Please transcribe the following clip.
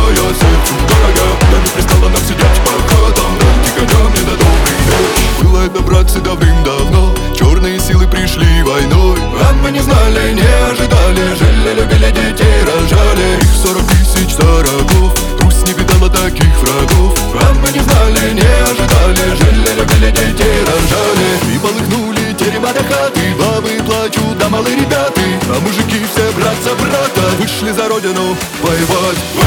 моя сердцу дорога. Я не пристала нам сидеть пока там тихо мне на добрый вечер. Было это, братцы, давным-давно, черные силы пришли войной, а мы не знали, не ожидали, жили, любили, детей рожали. Их 40 тысяч врагов, Русь не видала таких врагов, а мы не знали, не ожидали, жили, любили, детей рожали. И полыхнули терема до хаты, бабы плачут, да малые ребята, а мужики все брат за брата вышли за родину воевать.